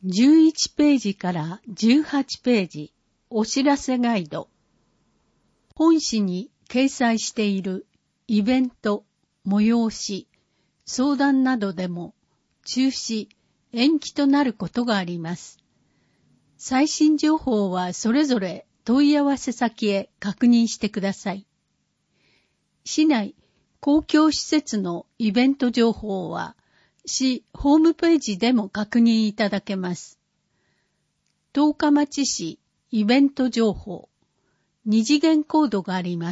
11ページから18ページ、お知らせガイド。本誌に掲載しているイベント、催し、相談などでも中止、延期となることがあります。最新情報はそれぞれ問い合わせ先へ確認してください。市内公共施設のイベント情報は市ホームページでも確認いただけます。十日町市イベント情報、二次元コードがあります。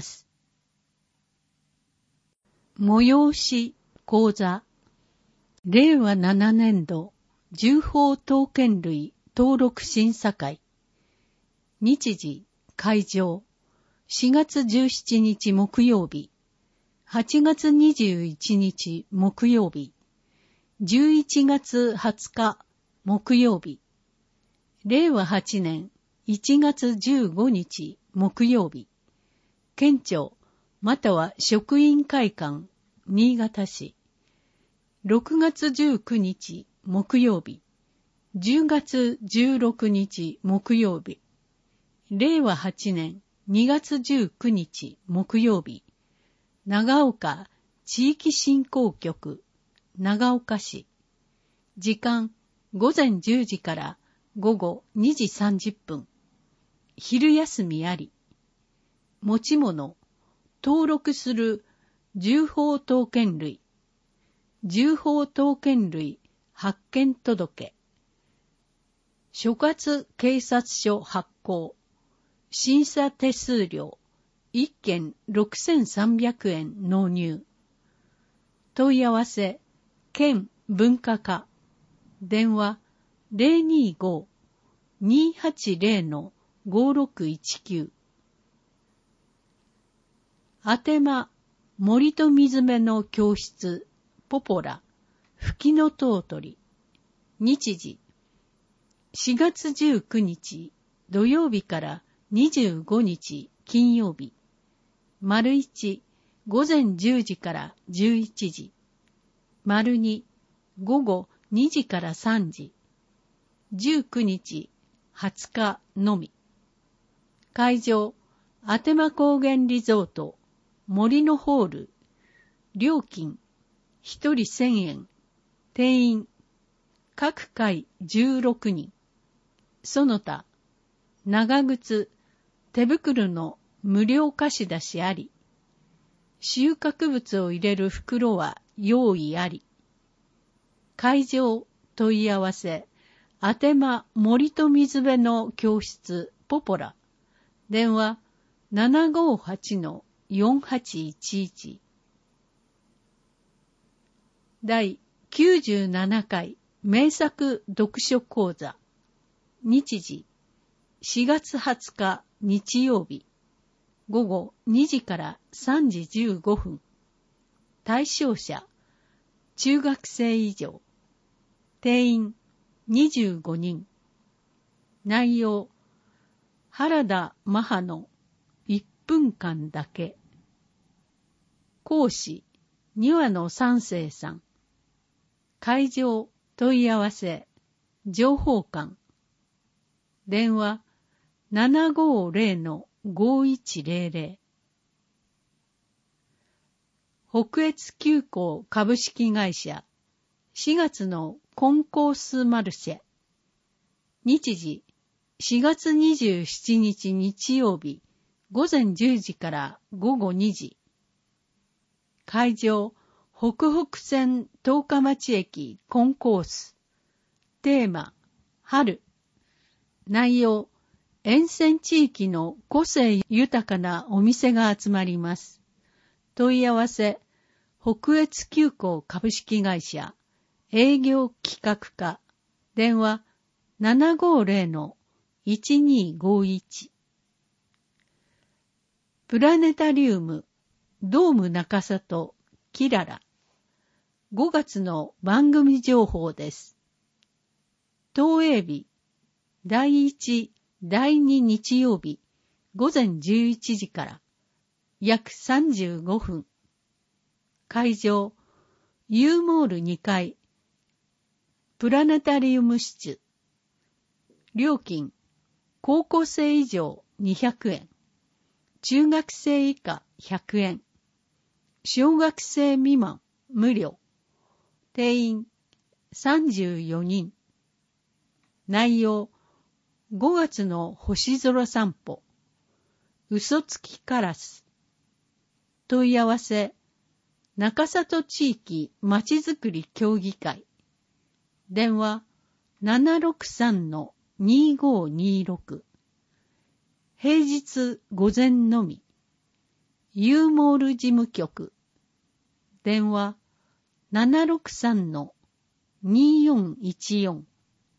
催し講座、令和7年度銃砲刀剣類登録審査会。日時、会場、4月17日木曜日、8月21日木曜日、11月20日木曜日、令和8年1月15日木曜日、県庁または職員会館、新潟市、6月19日木曜日、10月16日木曜日、令和8年2月19日木曜日、長岡地域振興局、長岡市。時間、午前10時から午後2時30分。昼休みあり。持ち物、登録する銃砲刀剣類。銃砲刀剣類発見届。所轄警察署発行。審査手数料。1件6300円納入。問い合わせ、県文化課。電話 025-280-5619。あてま、森と水辺の教室、ポポラ、吹きのとうとり。日時、4月19日土曜日から25日金曜日。丸1、午前10時から11時。丸2、午後2時から3時。19日、20日のみ。会場、あてま高原リゾート、森のホール。料金、1人1000円。定員、各回16人。その他、長靴、手袋の無料貸し出しあり。収穫物を入れる袋は用意あり。会場問い合わせ、あてま森と水辺の教室ポポラ。電話 758-4811。第97回名作読書講座。日時、4月20日日曜日。午後2時から3時15分。対象者、中学生以上。定員、25人。内容、原田マハの1分間だけ。講師、庭野三世さん。会場、問い合わせ、情報館。電話、750-5100。北越急行株式会社4月のコンコースマルシェ。日時4月27日日曜日午前10時から午後2時。会場、北北線十日町駅コンコース。テーマ、春。内容、沿線地域の個性豊かなお店が集まります。問い合わせ、北越急行株式会社、営業企画課、電話 750-1251。プラネタリウム、ドーム中里、キララ。5月の番組情報です。当営日、第1、第2日曜日、午前11時から、約35分。会場、ユーモール2階、プラネタリウム室。 料金、高校生以上200円、中学生以下100円、小学生未満無料、定員34人。内容、5月の星空散歩、嘘つきカラス。問い合わせ、中里地域まちづくり協議会。電話 763-2526。平日午前のみ。ユーモール事務局。電話 763-2414。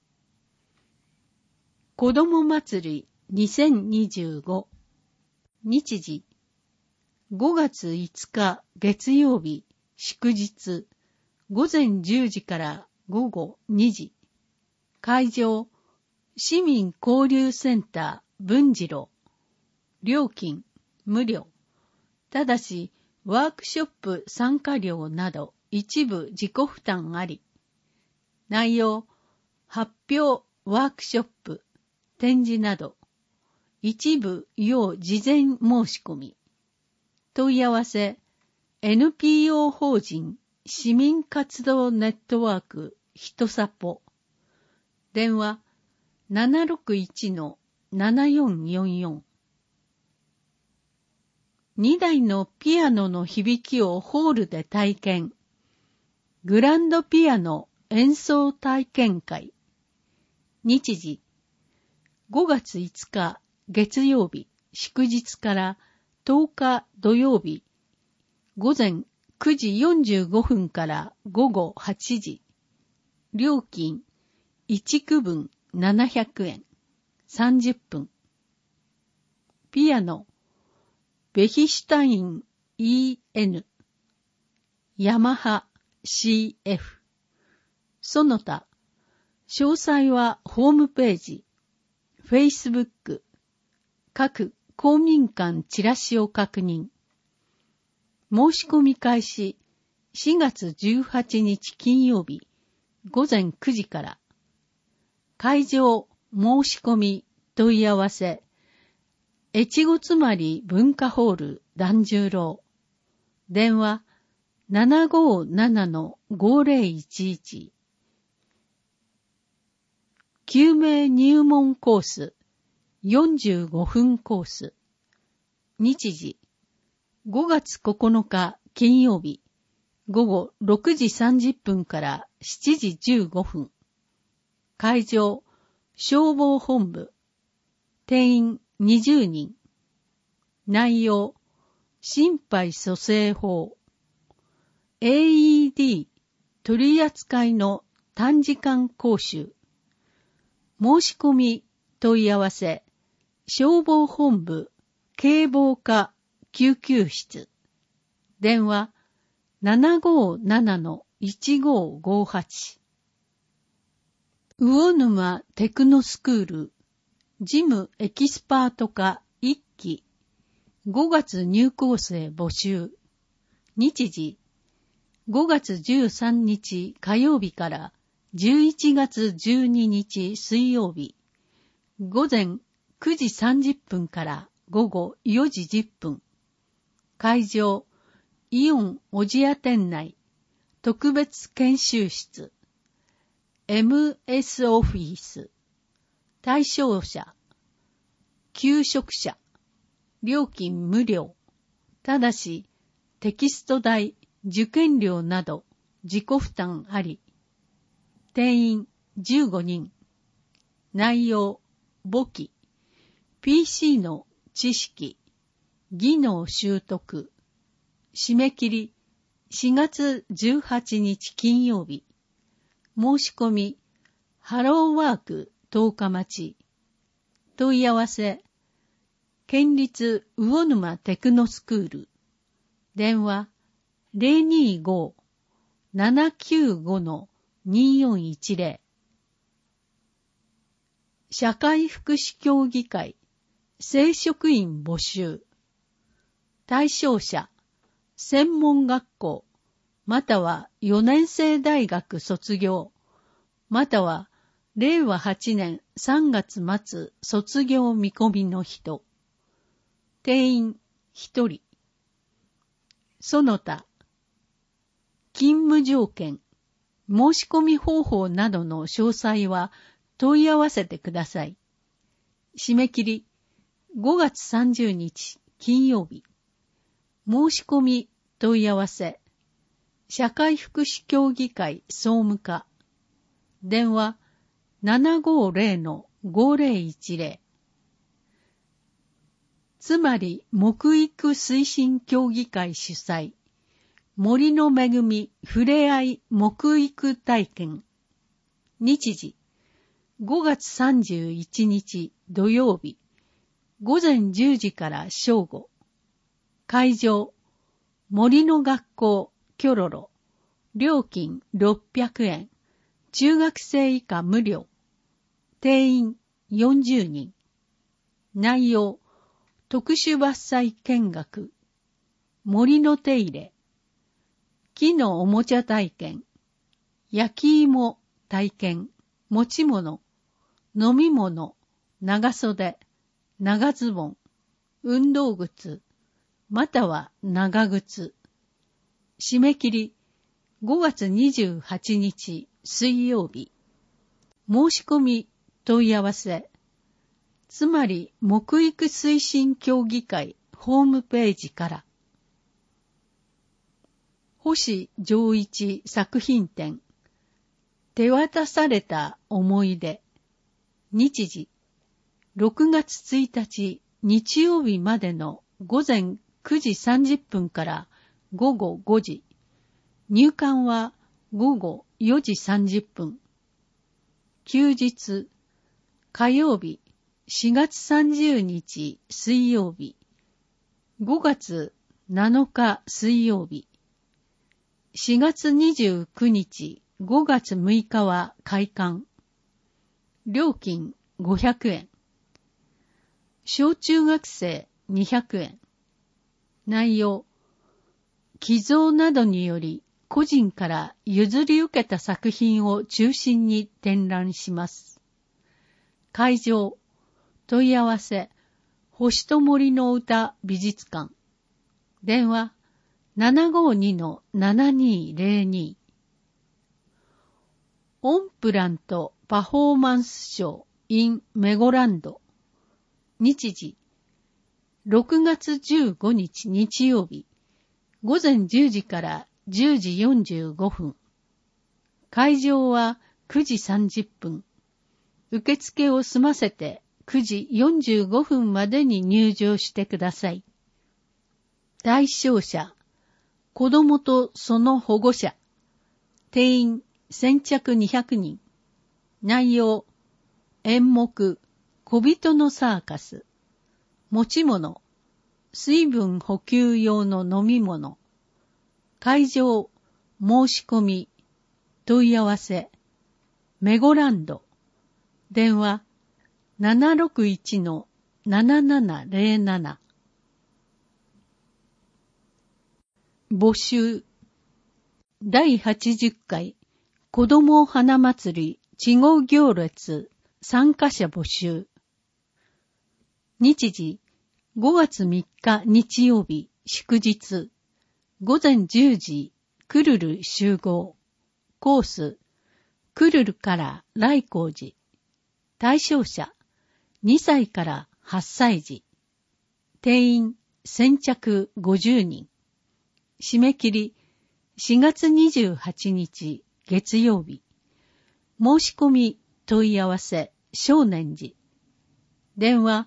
子ども祭り2025。日時、5月5日月曜日祝日、午前10時から午後2時。会場、市民交流センター文次郎。料金、無料。ただし、ワークショップ参加料など一部自己負担あり。内容、発表、ワークショップ、展示など、一部要事前申し込み。問い合わせ、NPO 法人市民活動ネットワークひとさぽ。電話 761-7444。2台のピアノの響きをホールで体験。グランドピアノ演奏体験会。日時、5月5日月曜日祝日から10日土曜日午前9時45分から午後8時。料金1区分700円30分。ピアノベヒシュタイン EN ヤマハ CF その他詳細はホームページ、Facebook、各公民館チラシを確認。申し込み開始4月18日金曜日午前9時から。会場申し込み問い合わせ、越後つまり文化ホール團十郎。電話 757-5011。救命入門コース45分コース。日時5月9日金曜日午後6時30分から7時15分。会場消防本部。定員20人。内容心肺蘇生法。AED 取扱いの短時間講習。申し込み問い合わせ、消防本部警防課救急室。電話 757-1558。魚沼テクノスクール事務エキスパート科1期5月入校生募集。日時5月13日火曜日から11月12日水曜日午前9時30分から午後4時10分。会場イオン小千谷店内特別研修室 MS オフィス。対象者求職者。料金無料。ただしテキスト代、受験料など自己負担あり。定員15人。内容簿記、PC の知識、技能習得。締め切り4月18日金曜日。申し込みハローワーク10日待ち。問い合わせ県立魚沼テクノスクール。電話 025-795-2410。社会福祉協議会正職員募集。対象者専門学校または4年生大学卒業または令和8年3月末卒業見込みの人。定員1人。その他、勤務条件、申し込み方法などの詳細は問い合わせてください。締め切り5月30日金曜日。申し込み問い合わせ。社会福祉協議会総務課。電話 750-5010。つまり木育推進協議会主催。森の恵みふれあい木育体験。日時5月31日土曜日午前10時から正午。会場森の学校キョロロ。料金600円。中学生以下無料。定員40人。内容特殊伐採見学。森の手入れ。木のおもちゃ体験。焼き芋体験。持ち物。飲み物。長袖。長ズボン。運動靴。または長靴。締め切り5月28日水曜日。申し込み問い合わせ。つまり木育推進協議会ホームページから。星丈一作品展。手渡された思い出。日時6月1日日曜日までの午前9時30分から午後5時。入館は午後4時30分。休日火曜日4月30日水曜日。5月7日水曜日。4月29日、5月6日は開館。料金500円。小中学生200円。内容、寄贈などにより個人から譲り受けた作品を中心に展覧します。会場、問い合わせ、星と森の歌美術館。電話、752-7202。オンプラントパフォーマンスショー in メゴランド。日時6月15日日曜日午前10時から10時45分。会場は9時30分。受付を済ませて9時45分までに入場してください。対象者子供とその保護者。定員先着200人。内容、演目、小人のサーカス。持ち物、水分補給用の飲み物。会場、申し込み、問い合わせ。メゴランド。電話、761-7707。募集。第80回子ども花祭り稚語行列参加者募集。日時5月3日日曜日祝日午前10時クルル集合。コースクルルから来光寺。対象者2歳から8歳児。定員先着50人。締め切り4月28日月曜日。申し込み問い合わせ少年寺。電話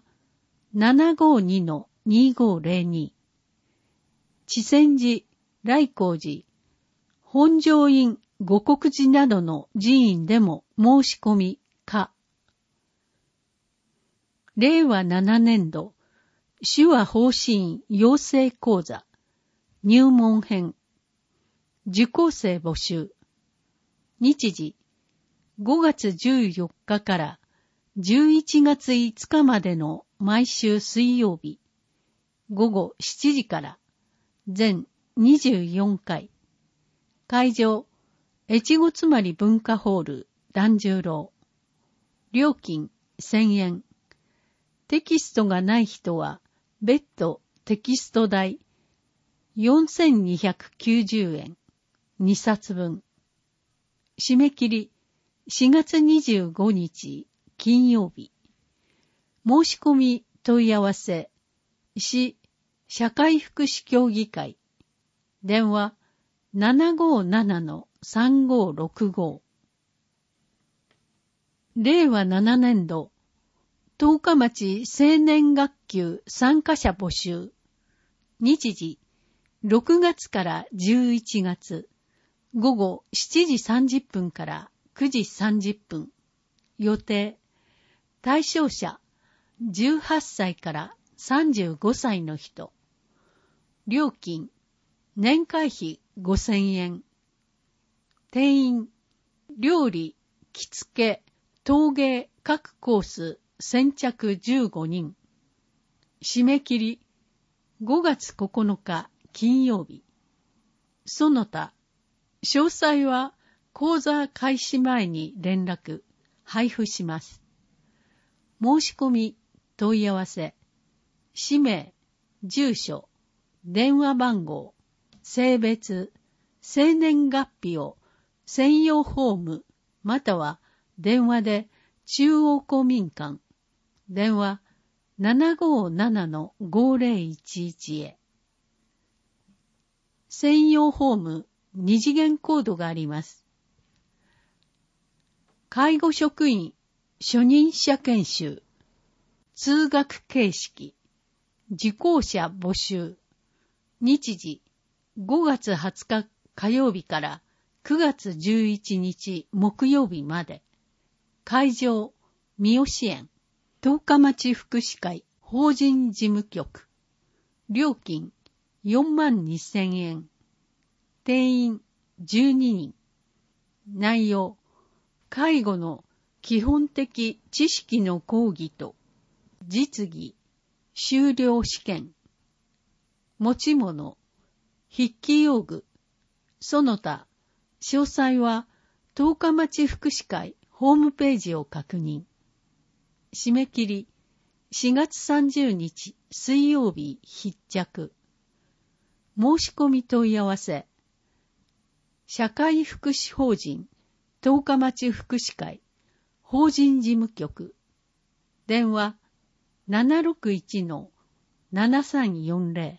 752-2502。智泉寺、来光寺、本庄院、護国寺などの寺院でも申し込み可。令和7年度手話奉仕員養成講座入門編。受講生募集。日時5月14日から11月5日までの毎週水曜日午後7時から全24回。会場越後妻有文化ホール團十郎。 料金1000円。テキストがない人は、別途テキスト代4290円。2冊分。締め切り4月25日金曜日。申し込み問い合わせ、市社会福祉協議会。電話757-3565。令和7年度、十日町青年学級参加者募集。日時、6月から11月、午後7時30分から9時30分。予定、対象者、18歳から35歳の人。料金、年会費5000円。定員、料理、着付け、陶芸各コース先着15人。締め切り、5月9日金曜日。その他、詳細は講座開始前に連絡、配布します。申し込み、問い合わせ、氏名、住所、電話番号、性別、生年月日を専用フォームまたは電話で中央公民館、電話 757-5011 へ。専用フォーム2次元コードがあります。介護職員初任者研修、通学形式、受講者募集。日時、5月20日火曜日から9月11日木曜日まで。会場、三好園、十日町福祉会法人事務局。料金、42,000円。定員、12人。内容、介護の基本的知識の講義と、実技、修了試験。持ち物、筆記用具。その他、詳細は、十日町福祉会ホームページを確認。締め切り、4月30日水曜日必着。申し込み問い合わせ、社会福祉法人十日町福祉会法人事務局。電話 761-7340。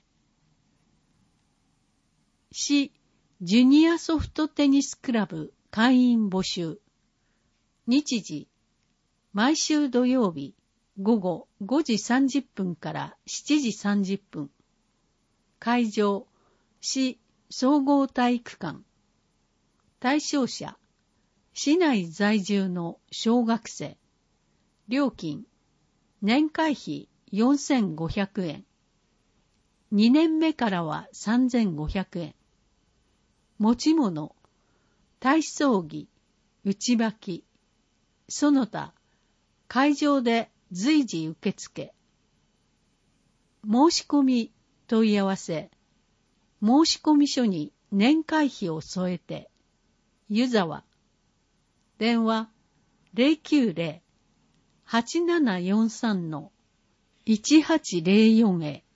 市ジュニアソフトテニスクラブ会員募集。日時、毎週土曜日午後5時30分から7時30分。会場、市総合体育館。対象者、市内在住の小学生。料金、年会費4500円。2年目からは3500円。持ち物、体操着、内履き。その他、会場で随時受付。申し込み、問い合わせ。申込書に年会費を添えて。湯沢。電話 090-8743-1804 へ。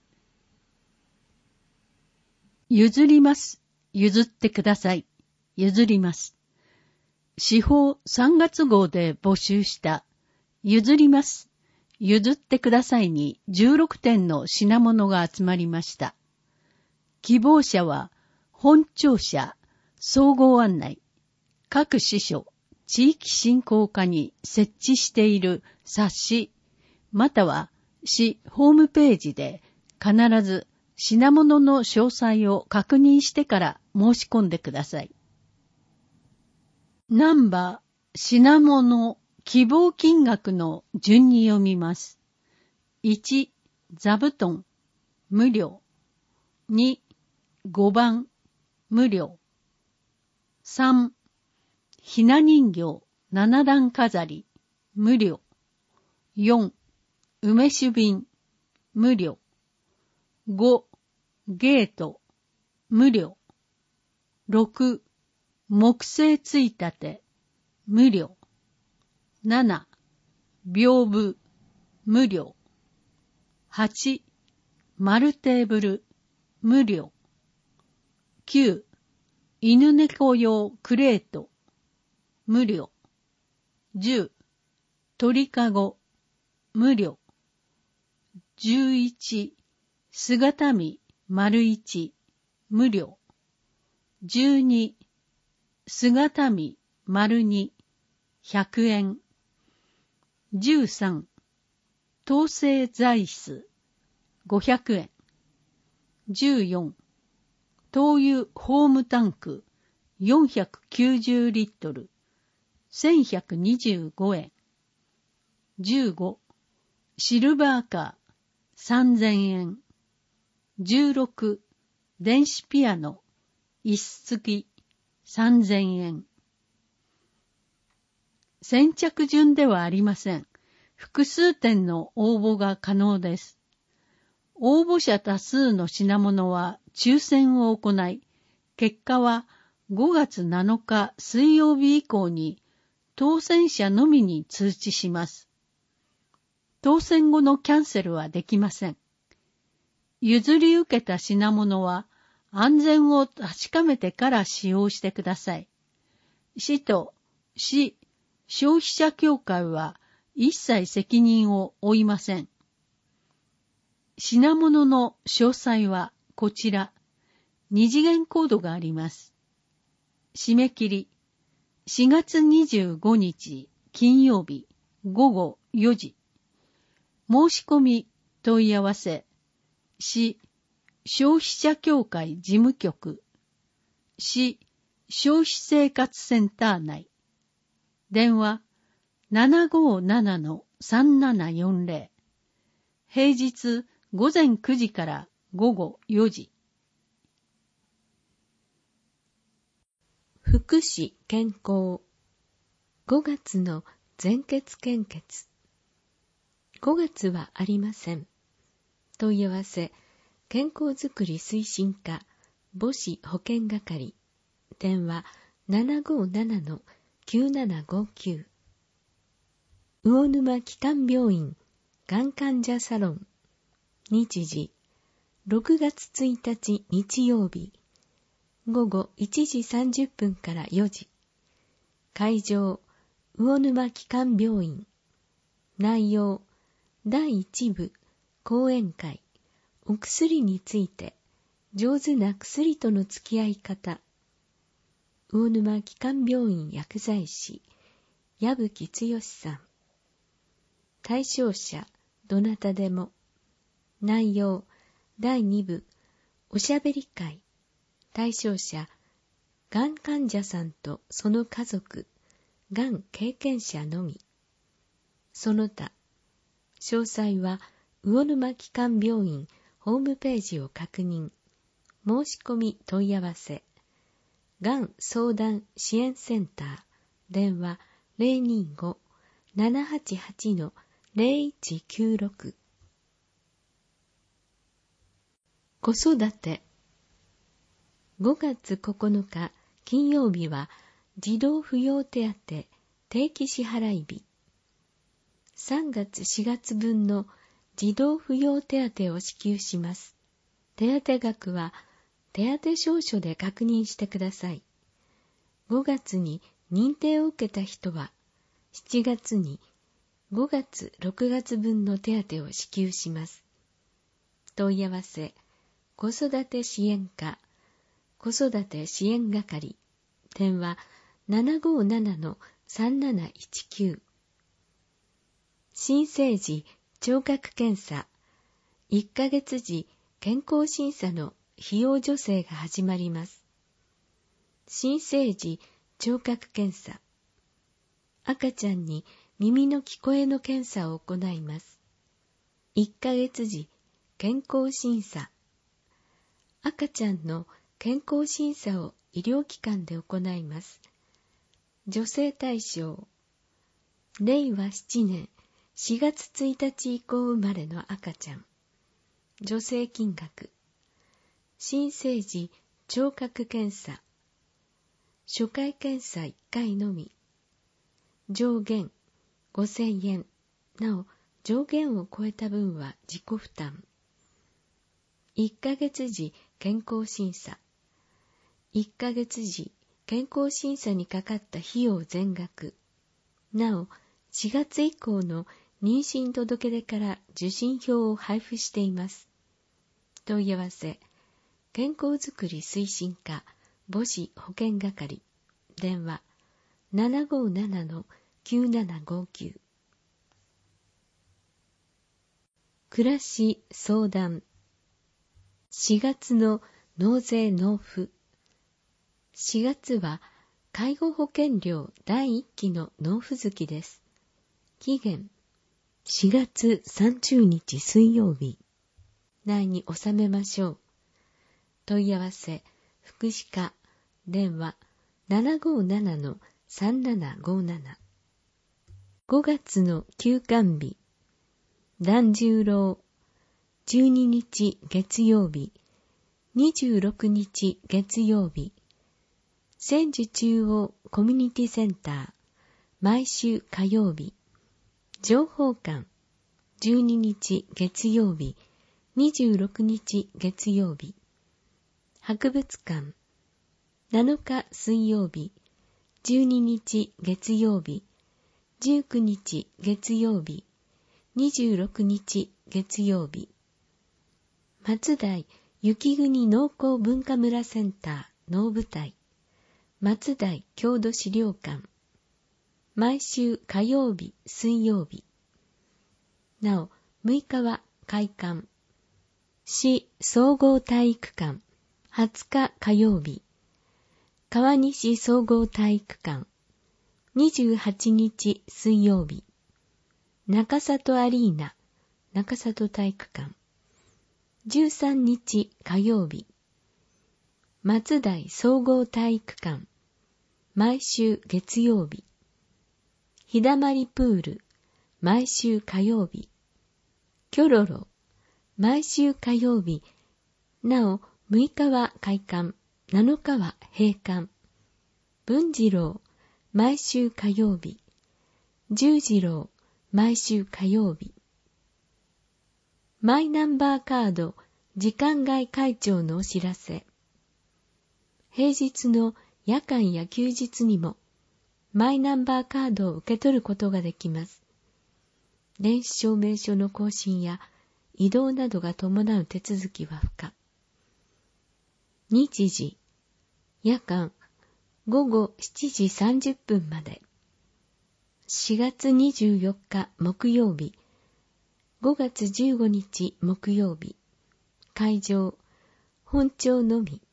譲ります。譲ってください。譲ります。司法3月号で募集した譲ります。譲ってくださいに16点の品物が集まりました。希望者は本庁舎総合案内、各支所、地域振興課に設置している冊子、または市ホームページで必ず品物の詳細を確認してから申し込んでください。ナンバー、品物、希望金額の順に読みます。1、座布団、無料。2、5番、無料。3、ひな人形、7段飾り、無料。4、梅酒瓶、無料。5、ゲート、無料。6、木製ついたて、無料。7、 屏風、無料。8、丸テーブル、無料。9、犬猫用クレート、無料。10、鳥かご、無料。11、姿見、丸1、無料。12、姿見、丸2、100円。13、統制座椅子、500円。14、灯油ホームタンク、490リットル、1125円。15、シルバーカー、3000円。16、電子ピアノ、椅子付き、3000円。先着順ではありません。複数点の応募が可能です。応募者多数の品物は抽選を行い、結果は5月7日水曜日以降に当選者のみに通知します。当選後のキャンセルはできません。譲り受けた品物は安全を確かめてから使用してください。市と市消費者協会は一切責任を負いません。品物の詳細はこちら。二次元コードがあります。締め切り4月25日金曜日午後4時。申し込み問い合わせ市消費者協会事務局市消費生活センター内電話 757-3740 平日午前9時から午後4時。 福祉健康5月の全血献血5月はありません。問い合わせ健康づくり推進課母子保健係電話 757-9759 魚沼基幹病院がん患者サロン日時6月1日日曜日午後1時30分から4時会場魚沼基幹病院内容第1部講演会お薬について上手な薬との付き合い方魚沼基幹病院薬剤師矢吹剛さん対象者どなたでも内容第2部おしゃべり会対象者がん患者さんとその家族がん経験者のみその他詳細は魚沼基幹病院ホームページを確認申し込み問い合わせがん相談支援センター電話 025-788-0196 子育て5月9日金曜日は児童扶養手当定期支払い日3月4月分の児童扶養手当を支給します。手当額は手当証書で確認してください。5月に認定を受けた人は7月に5月6月分の手当を支給します。問い合わせ子育て支援課子育て支援係電話 757-3719 新生児聴覚検査1ヶ月時健康審査の費用助成が始まります。新生児聴覚検査赤ちゃんに耳の聞こえの検査を行います。1ヶ月時健康審査赤ちゃんの健康審査を医療機関で行います。助成対象令和7年4月1日以降生まれの赤ちゃん助成金額新生児聴覚検査初回検査1回のみ上限5000円なお、上限を超えた分は自己負担。1ヶ月時健康審査。1ヶ月時健康審査にかかった費用全額。なお、4月以降の妊娠届出から受診票を配布しています。問い合わせ、健康づくり推進課母子保健係。電話、757-9759。暮らし相談。4月の納税納付。4月は介護保険料第1期の納付月です。期限、4月30日水曜日内に納めましょう。問い合わせ、福祉課、電話、757-3757。5月の休館日。團十郎、12日月曜日、26日月曜日。千住中央コミュニティセンター、毎週火曜日。情報館、12日月曜日、26日月曜日。博物館、7日水曜日、12日月曜日、19日月曜日、26日月曜日。松代雪国農工文化村センター能舞台、松代郷土資料館、毎週火曜日、水曜日。なお、6日は開館。市総合体育館、20日火曜日。川西総合体育館、28日水曜日。中里アリーナ、中里体育館、13日火曜日。松代総合体育館、毎週月曜日。ひだまりプール、毎週火曜日。キョロロ、毎週火曜日。なお、6日は開館、7日は閉館。文次郎、毎週火曜日。十次郎、毎週火曜日。マイナンバーカード時間外開帳のお知らせ。平日の夜間や休日にもマイナンバーカードを受け取ることができます。電子証明書の更新や移動などが伴う手続きは不可。日時、夜間午後7時30分まで。4月24日木曜日、5月15日木曜日、会場、本庁のみ。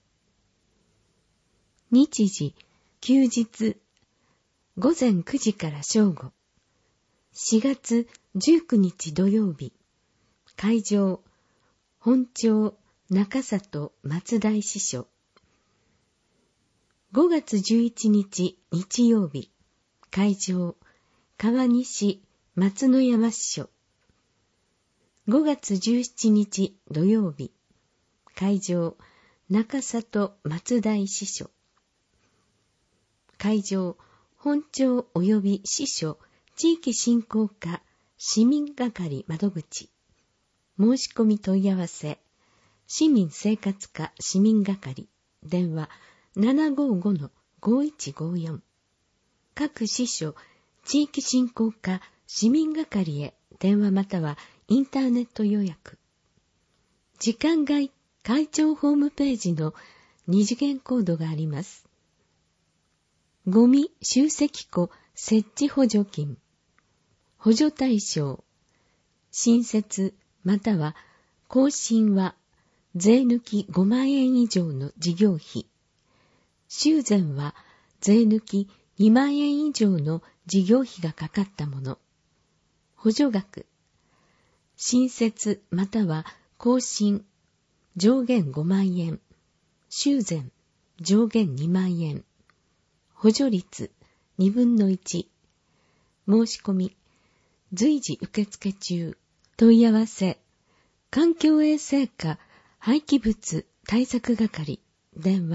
日時、休日、午前9時から正午。4月19日土曜日、会場、本庁、中里松代支所。5月11日日曜日、会場、川西松野山支所。5月17日土曜日、会場、中里松代支所。会場、本庁及び支所、地域振興課、市民係窓口。申し込み問い合わせ、市民生活課市民係。電話、755-5154。各支所、地域振興課市民係へ電話またはインターネット予約。時間外開庁ホームページの2次元コードがあります。ゴミ集積庫設置補助金。補助対象。新設または更新は税抜き5万円以上の事業費。修繕は税抜き2万円以上の事業費がかかったもの。補助額。新設または更新、上限5万円。修繕、上限2万円。補助率2分の1。申し込み、随時受付中。問い合わせ、環境衛生課廃棄物対策係。電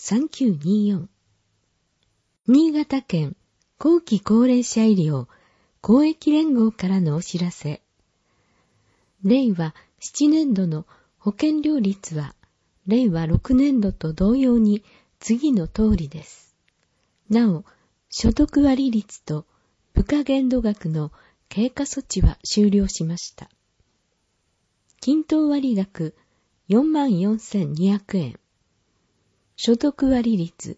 話、752-3924。新潟県後期高齢者医療公益連合からのお知らせ。令和7年度の保険料率は、令和6年度と同様に次の通りです。なお、所得割率と部下限度額の経過措置は終了しました。均等割額 44,200 円。所得割率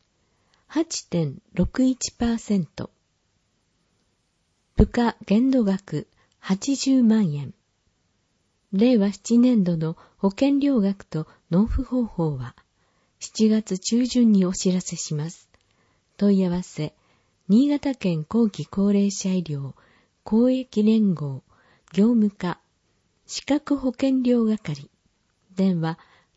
8.61%。部下限度額80万円。令和7年度の保険料額と納付方法は7月中旬にお知らせします。問い合わせ、新潟県後期高齢者医療公益連合業務課資格保険料係電話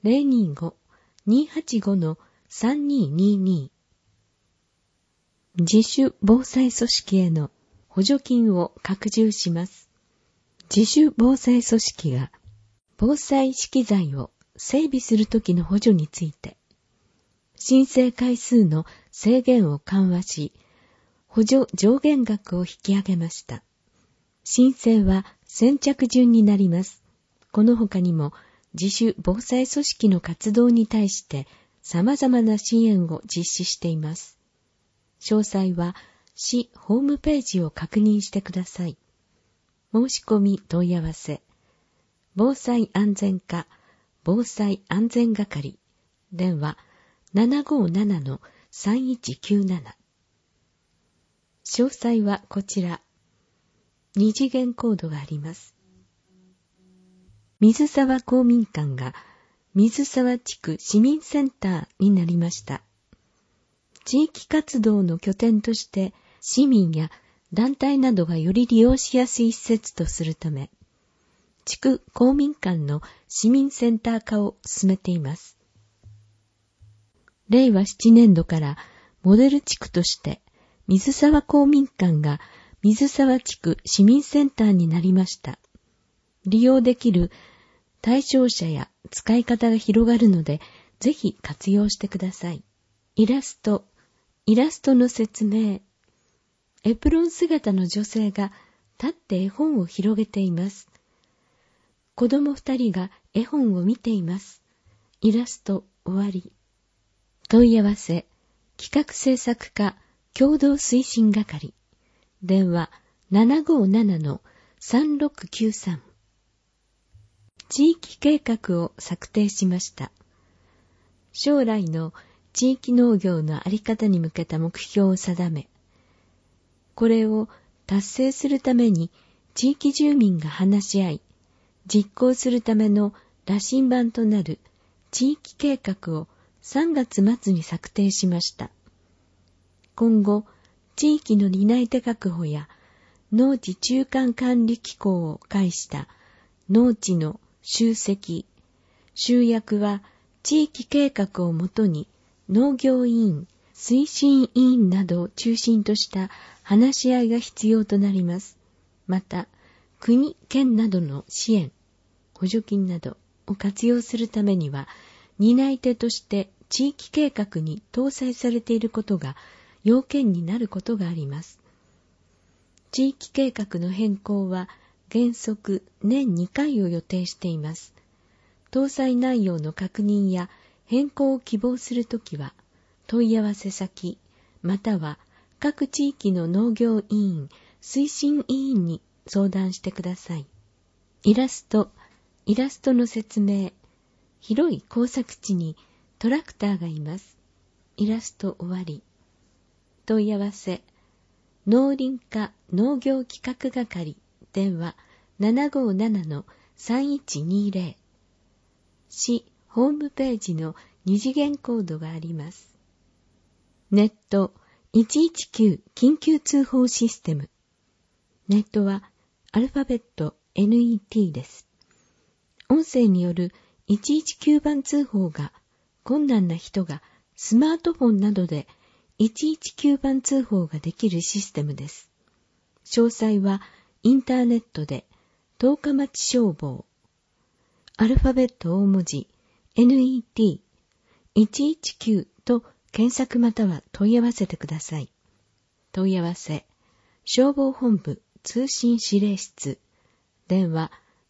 025-285-3222 自主防災組織への補助金を拡充します。自主防災組織が防災資機材を整備するときの補助について、申請回数の制限を緩和し、補助上限額を引き上げました。申請は先着順になります。この他にも自主防災組織の活動に対して様々な支援を実施しています。詳細は市ホームページを確認してください。申し込み問い合わせ、防災安全課防災安全係電話 757-3197 詳細はこちら。2次元コードがあります。水沢公民館が水沢地区市民センターになりました。地域活動の拠点として市民や団体などがより利用しやすい施設とするため、地区公民館の市民センター化を進めています。令和7年度からモデル地区として水沢公民館が水沢地区市民センターになりました。利用できる対象者や使い方が広がるので、ぜひ活用してください。イラストの説明。エプロン姿の女性が立って絵本を広げています。子供2人が絵本を見ています。イラスト終わり。問い合わせ、企画制作課共同推進係。電話 757-3693 地域計画を策定しました。将来の地域農業の在り方に向けた目標を定め、これを達成するために地域住民が話し合い、実行するための羅針盤となる地域計画を3月末に策定しました。今後、地域の担い手確保や農地中間管理機構を介した農地の集積、集約は地域計画をもとに農業委員、推進委員などを中心とした話し合いが必要となります。また、国、県などの支援、補助金などを活用するためには、担い手として地域計画に搭載されていることが要件になることがあります。地域計画の変更は原則年2回を予定しています。搭載内容の確認や変更を希望するときは、問い合わせ先、または各地域の農業委員、推進委員に相談してください。イラストの説明。広い耕作地にトラクターがいます。イラスト終わり。問い合わせ、農林課農業企画係、電話 757-3120 市ホームページの2次元コードがあります。ネット119緊急通報システム。ネットはアルファベット NET です。音声による119番通報が困難な人がスマートフォンなどで119番通報ができるシステムです。詳細はインターネットで十日町消防アルファベット大文字 NET119 と検索または問い合わせてください。問い合わせ消防本部通信指令室、電話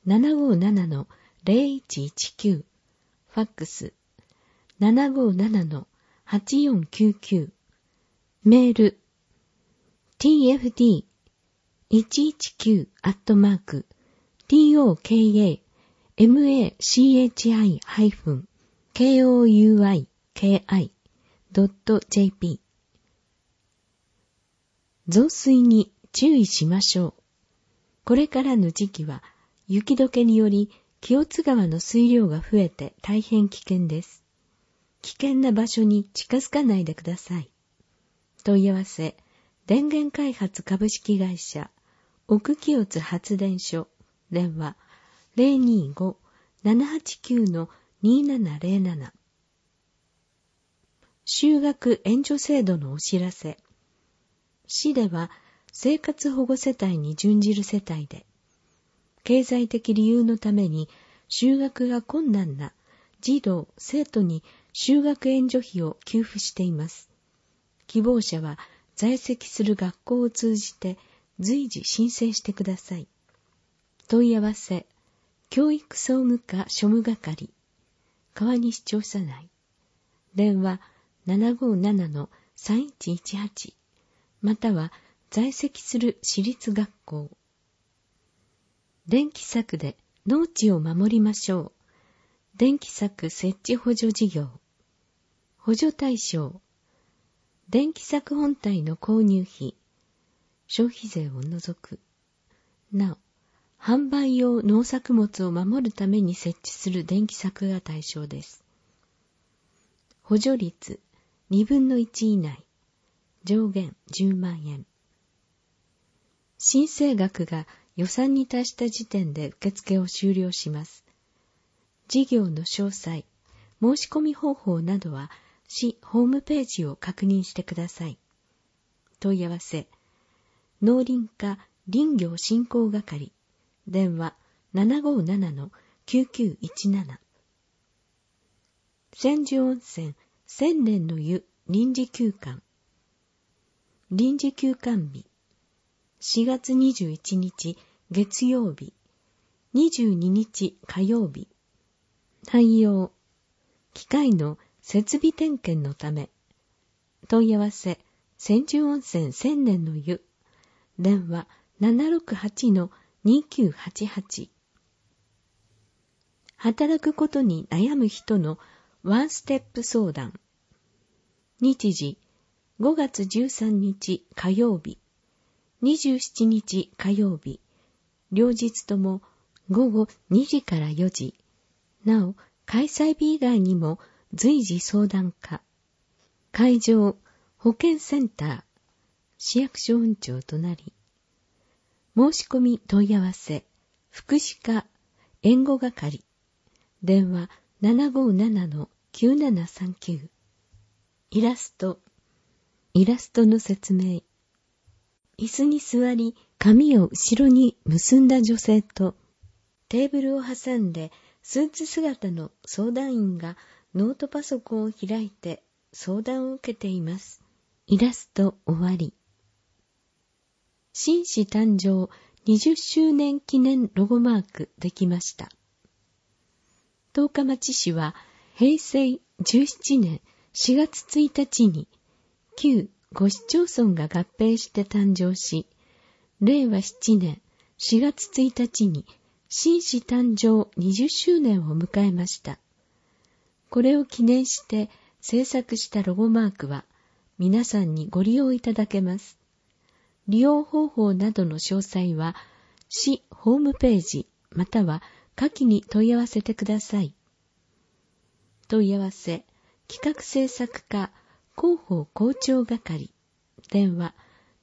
757-0119、ファックス 757-8499、メール tfd1-tokachi-kouyki.jp。 増水に注意しましょう。これからの時期は雪解けにより清津川の水量が増えて大変危険です。危険な場所に近づかないでください。問い合わせ、電源開発株式会社奥清津発電所、電話 025-789-2707。 就学援助制度のお知らせ。市では生活保護世帯に準じる世帯で、経済的理由のために就学が困難な児童・生徒に就学援助費を給付しています。希望者は在籍する学校を通じて随時申請してください。問い合わせ、教育総務課庶務係、川西調査内、電話 757-3118、または在籍する私立学校。電気柵で農地を守りましょう。電気柵設置補助事業。補助対象。電気柵本体の購入費。消費税を除く。なお、販売用農作物を守るために設置する電気柵が対象です。補助率2分の1以内。上限10万円。申請額が予算に達した時点で受付を終了します。事業の詳細、申し込み方法などは市ホームページを確認してください。問い合わせ、農林課林業振興係、電話 757-9917。 千住温泉千年の湯臨時休館。臨時休館日、4月21日月曜日、22日火曜日。対応、機械の設備点検のため。問い合わせ、千住温泉千年の湯、電話 768-2988。 働くことに悩む人のワンステップ相談。日時、5月13日火曜日、27日火曜日、両日とも午後2時から4時。なお、開催日以外にも随時相談可。会場、保健センター、市役所運長隣。申し込み問い合わせ、福祉課、援護係。電話 757-9739。イラストの説明。椅子に座り、髪を後ろに結んだ女性と、テーブルを挟んでスーツ姿の相談員がノートパソコンを開いて相談を受けています。イラスト終わり。新市誕生20周年記念ロゴマークできました。十日町市は平成17年4月1日に旧5市町村が合併して誕生し、令和7年4月1日に新市誕生20周年を迎えました。これを記念して制作したロゴマークは皆さんにご利用いただけます。利用方法などの詳細は市ホームページまたは下記に問い合わせてください。問い合わせ、企画制作課広報校長係、電話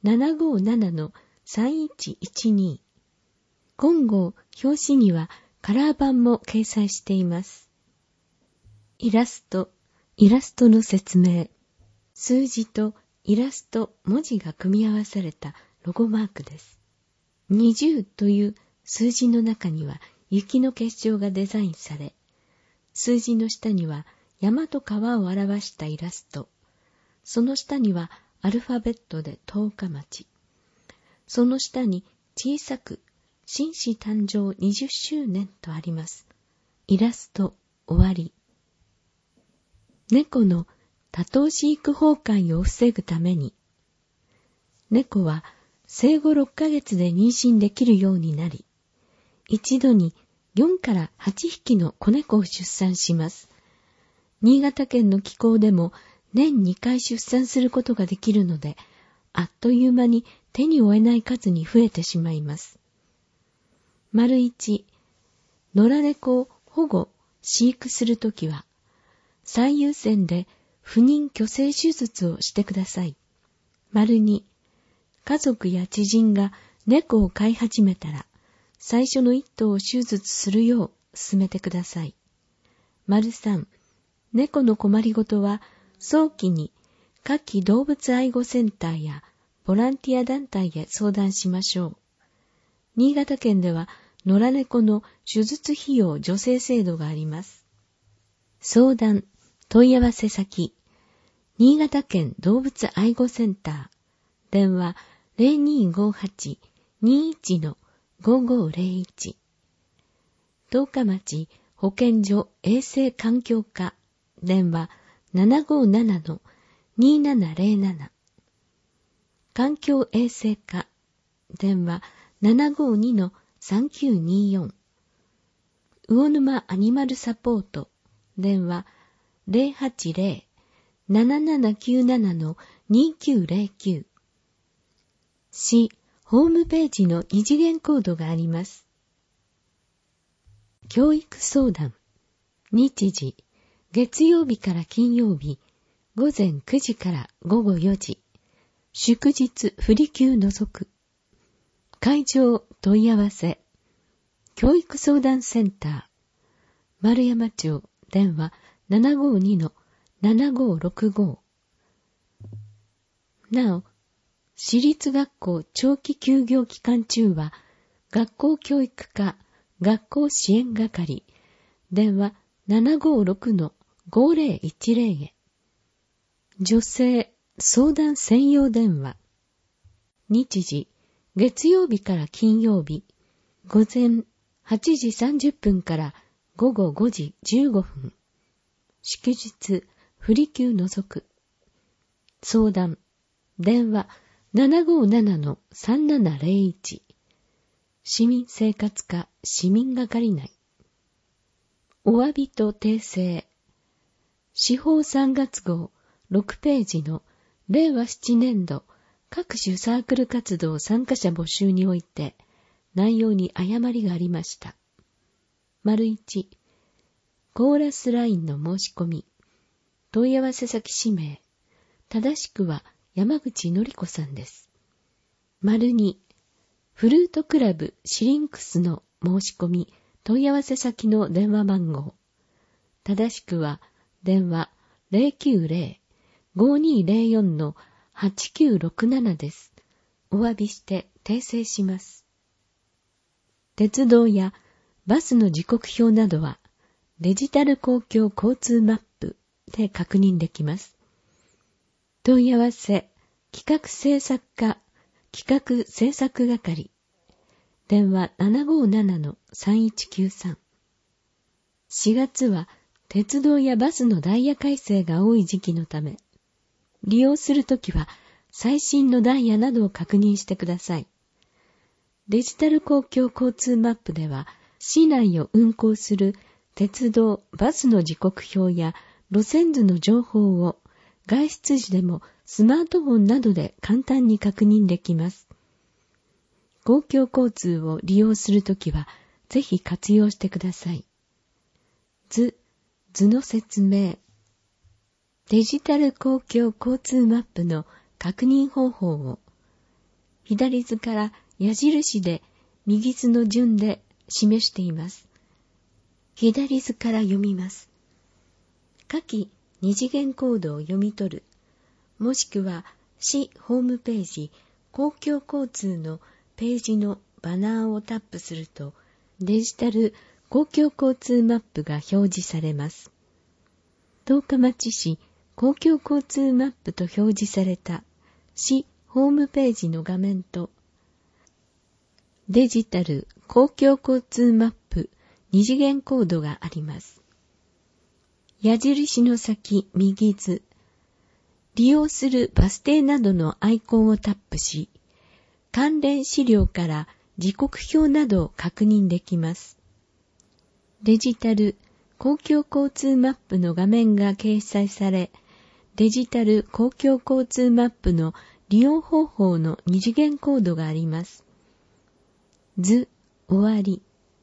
757-3112。今後、表紙にはカラー版も掲載しています。イラストの説明。数字とイラスト、文字が組み合わされたロゴマークです。20という数字の中には雪の結晶がデザインされ、数字の下には山と川を表したイラスト、その下にはアルファベットで十日町。 その下に小さく紳士誕生20周年とあります。イラスト終わり。猫の多頭飼育崩壊を防ぐために、猫は生後6ヶ月で妊娠できるようになり、一度に4から8匹の子猫を出産します。新潟県の気候でも年2回出産することができるので、あっという間に手に負えない数に増えてしまいます。1、野良猫を保護、飼育するときは、最優先で不妊去勢手術をしてください。2、家族や知人が猫を飼い始めたら、最初の1頭を手術するよう勧めてください。3、猫の困りごとは早期に夏季動物愛護センターやボランティア団体へ相談しましょう。新潟県では野良猫の手術費用助成制度があります。相談、問い合わせ先、新潟県動物愛護センター、電話 0258-21-5501、十日町保健所衛生環境課、電話 757-2707、環境衛生課、電話 752-3924、魚沼アニマルサポート、電話 080-7797-2909、市ホームページの二次元コードがあります。教育相談、日時、月曜日から金曜日、午前9時から午後4時、祝日不利休除く。会場問い合わせ、教育相談センター、丸山町、電話 752-7565。なお、私立学校長期休業期間中は、学校教育課、学校支援係、電話 756-5010 へ。女性相談専用電話。日時、月曜日から金曜日、午前8時30分から午後5時15分。祝日、不利休除く。相談、電話 757-3701。市民生活課市民係内。お詫びと訂正。司法3月号6ページの令和7年度各種サークル活動参加者募集において内容に誤りがありました。1、コーラスラインの申し込み。問い合わせ先氏名。正しくは山口のり子さんです。2、フルートクラブシリンクスの申し込み。問い合わせ先の電話番号。正しくは電話 090-5204-8967 です。お詫びして訂正します。鉄道やバスの時刻表などはデジタル公共交通マップで確認できます。問い合わせ企画制作課企画制作係。電話 757-3193。4月は鉄道やバスのダイヤ改正が多い時期のため、利用するときは最新のダイヤなどを確認してください。デジタル公共交通マップでは、市内を運行する鉄道、バスの時刻表や路線図の情報を外出時でもスマートフォンなどで簡単に確認できます。公共交通を利用するときは、ぜひ活用してください。図の説明。デジタル公共交通マップの確認方法を、左図から矢印で右図の順で示しています。左図から読みます。下記二次元コードを読み取る、もしくは市ホームページ公共交通のページのバナーをタップすると、デジタル公共交通マップが表示されます。十日町市公共交通マップと表示された市ホームページの画面と、 デジタル公共交通マップ二次元コードがあります。矢印の先右図、利用するバス停などのアイコンをタップし、関連資料から時刻表などを確認できます。デジタル公共交通マップの画面が掲載され、デジタル公共交通マップの利用方法の二次元コードがあります。図終わり。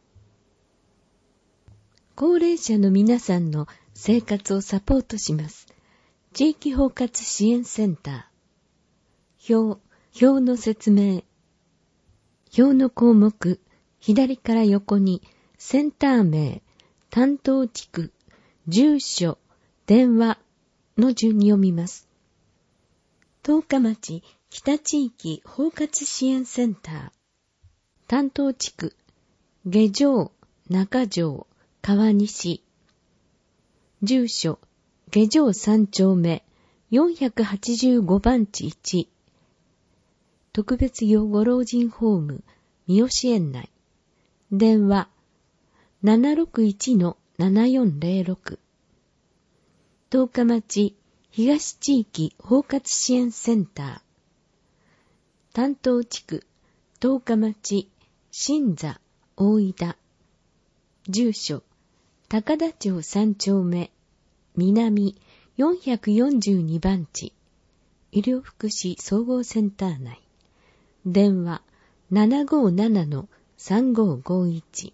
高齢者の皆さんの生活をサポートします。地域包括支援センター。表の説明。表の項目、左から横にセンター名、担当地区、住所、電話の順に読みます。十日町北地域包括支援センター。担当地区、下条、中条、川西。住所、下条3丁目、485番地1。特別養護老人ホーム、三好園内。電話、761-7406。十日町東地域包括支援センター。担当地区、十日町新座大井田。住所、高田町3丁目、南442番地。医療福祉総合センター内。電話、757-3551。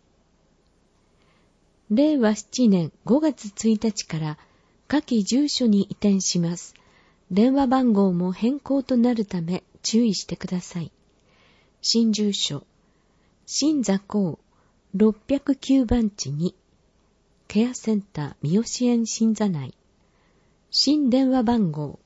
令和7年5月1日から下記住所に移転します。電話番号も変更となるため注意してください。新住所、新座港609番地2、ケアセンター三好園新座内。新電話番号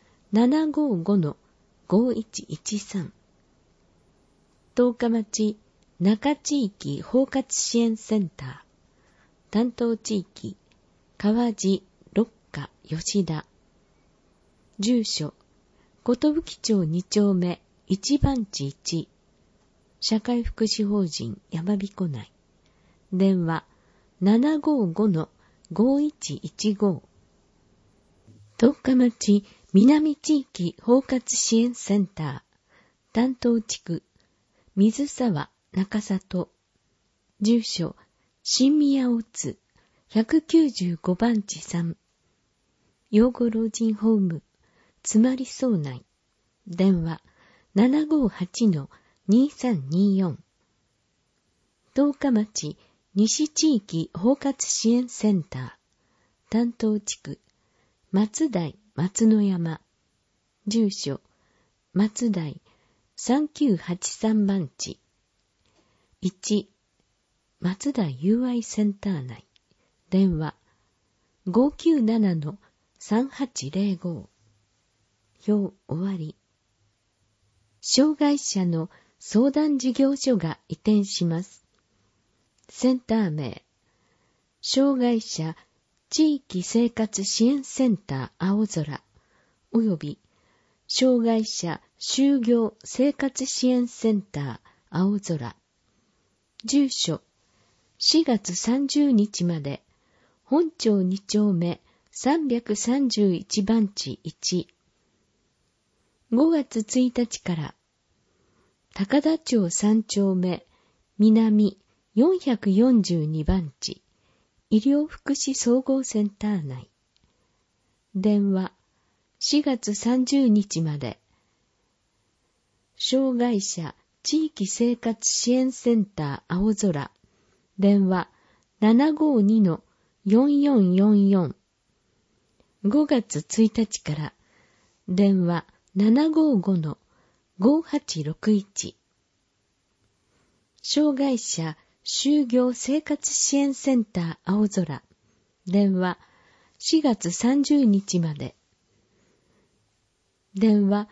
755-5113。十日町中地域包括支援センター。担当地域、川路六花吉田。住所、寿町2丁目1番地1。社会福祉法人山彦内。電話、755-5115。十日町南地域包括支援センター。担当地区、水沢中里。住所、新宮大津195番地3。養護老人ホーム、つまりそう内。電話、758-2324。十日町西地域包括支援センター。担当地区、松台松野山。住所、松台3983番地。1、松台友愛センター内。電話、597-3805。表終わり。障害者の相談事業所が移転します。センター名、障害者地域生活支援センター青空および障害者就業生活支援センター青空。住所、4月30日まで本町2丁目331番地1。5月1日から高田町3丁目南442番地医療福祉総合センター内。電話、4月30日まで障害者地域生活支援センター青空。電話 752-4444。5月1日から電話 755-5861。障害者就業生活支援センター青空。電話4月30日まで。電話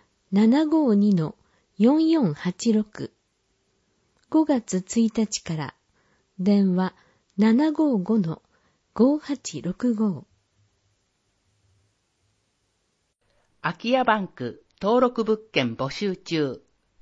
752-4486。5月1日から電話 755-5865。 空き家バンク登録物件募集中。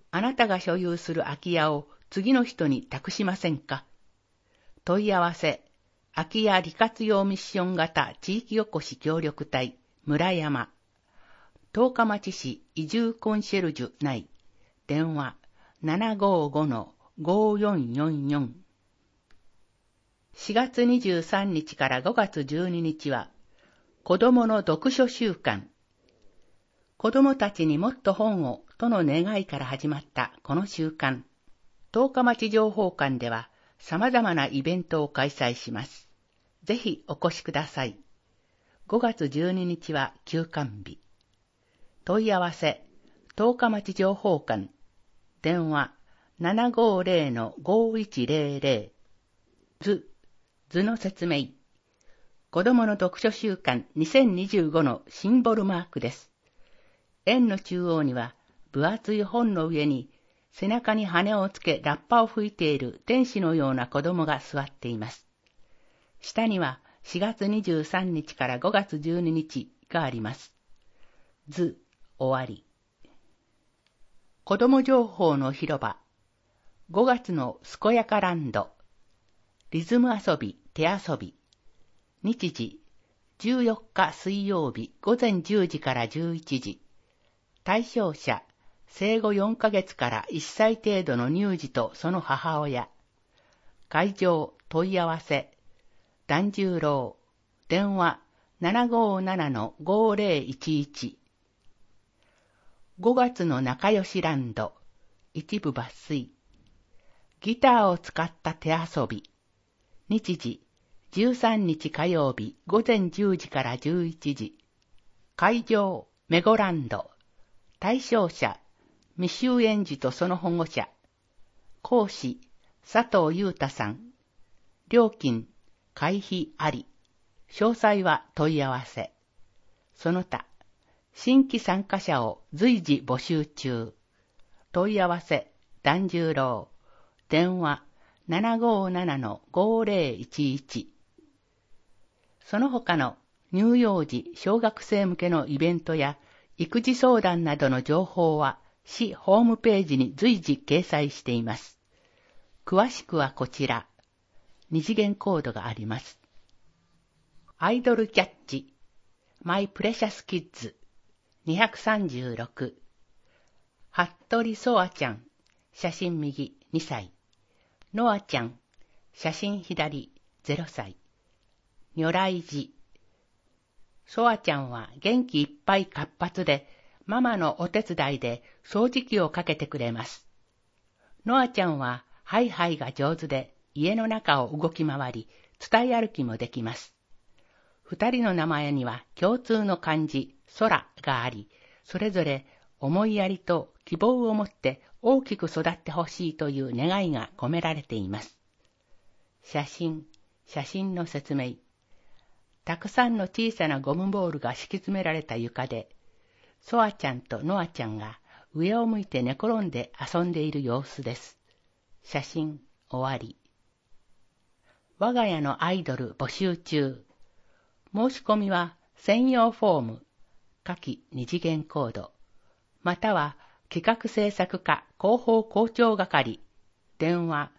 あなたが所有する空き家を次の人に託しませんか？問い合わせ、空き家利活用ミッション型地域おこし協力隊、村山。十日町市移住コンシェルジュ内。電話、755-5444。4月23日から5月12日は、子供の読書週間。子供たちにもっと本をとの願いから始まったこの週間。十日町情報館では様々なイベントを開催します。ぜひお越しください。5月12日は休館日。問い合わせ、十日町情報館。電話、750-5100。図の説明。子供の読書週間2025のシンボルマークです。円の中央には分厚い本の上に背中に羽をつけラッパを吹いている天使のような子供が座っています。下には4月23日から5月12日があります。図終わり。子供情報の広場。5月のすこやかランド。リズム遊び、手遊び。日時、14日水曜日午前10時から11時。対象者、生後4ヶ月から1歳程度の乳児とその母親。会場、問い合わせ。團十郎。電話、757-5011。5月の仲良しランド。一部抜粋。ギターを使った手遊び。日時、13日火曜日午前10時から11時。会場、メゴランド。対象者、未就園児とその保護者。講師、佐藤裕太さん。料金、会費あり。詳細は問い合わせ。その他、新規参加者を随時募集中。問い合わせ、團十郎。電話、757-5011。その他の乳幼児、小学生向けのイベントや育児相談などの情報は市ホームページに随時掲載しています。詳しくはこちら。二次元コードがあります。アイドルキャッチ、マイプレシャスキッズ、236。服部ソアちゃん、写真右2歳。ノアちゃん、写真左0歳。如来寺。ソアちゃんは元気いっぱい活発で、ママのお手伝いで掃除機をかけてくれます。ノアちゃんはハイハイが上手で、家の中を動き回り、伝い歩きもできます。二人の名前には共通の漢字、空があり、それぞれ思いやりと希望を持って大きく育ってほしいという願いが込められています。写真の説明。たくさんの小さなゴムボールが敷き詰められた床で、ソアちゃんとノアちゃんが上を向いて寝転んで遊んでいる様子です。写真終わり。我が家のアイドル募集中。申し込みは専用フォーム、下記二次元コード、または企画制作課広報校長係、電話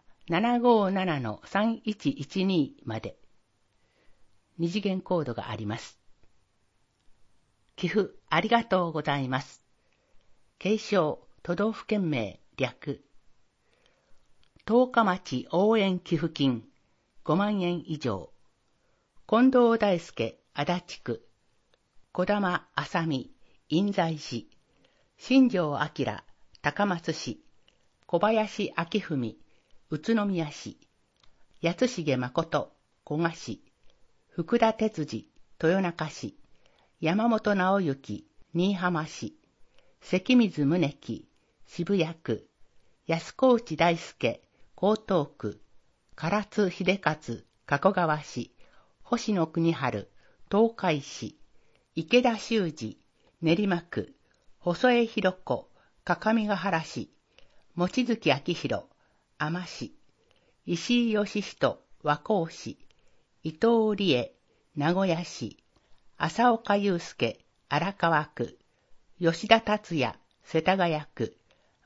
757-3112 まで。二次元コードがあります。寄付ありがとうございます。継承都道府県名略。十日町応援寄付金5万円以上。近藤大輔足立区。児玉麻美印西市。新庄明高松市。小林明文宇都宮市。八重誠古賀市。福田哲司豊中市。山本直之新居浜市。関水宗樹渋谷区。安河内大輔江東区。唐津秀勝加古川市。星野国春東海市。池田修司練馬区。細江弘子各務原市。望月明宏海士市。石井義人和光市。伊藤理恵名古屋市。浅岡祐介荒川区。吉田達也世田谷区。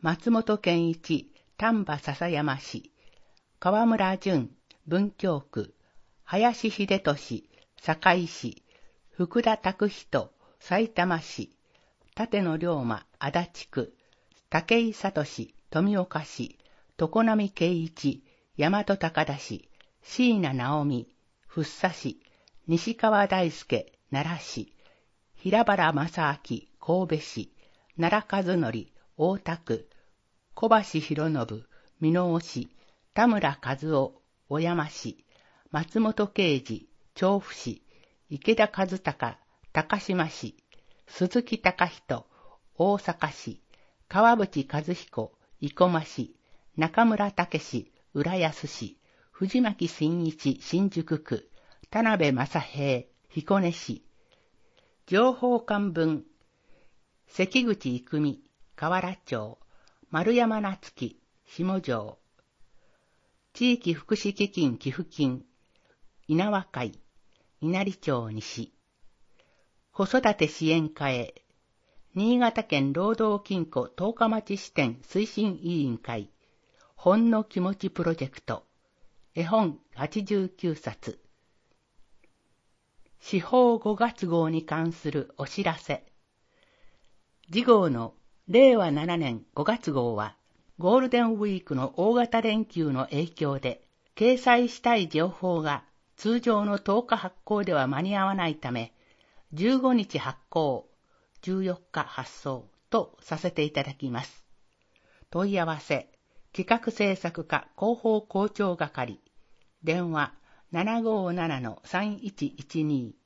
松本健一、丹波篠山市、河村淳、文京区、林秀俊、堺市、福田拓人、埼玉市、立野龍馬、足立区、武井聡、富岡市、常滑圭一、大和高田市、椎名直美、福生市、西川大輔、奈良市、平原正明、神戸市、奈良和則、大田区、小橋博信、箕面市、田村和夫、小山市、松本啓二、調布市、池田和孝、高島市、鈴木隆人、大阪市、川淵和彦、生駒市、中村武史、浦安市、藤巻真一、新宿区、田辺正平、彦根市、情報官文、関口郁美、河原町、丸山夏樹、下条、地域福祉基金寄付金、稲和会、稲荷町西、子育て支援課へ、新潟県労働金庫十日町支店推進委員会、ほんの気持ちプロジェクト、絵本89冊、司法5月号に関するお知らせ。次号の令和7年5月号は、ゴールデンウィークの大型連休の影響で、掲載したい情報が通常の10日発行では間に合わないため、15日発行、14日発送とさせていただきます。問い合わせ、企画制作課広報校長係、電話 757-3112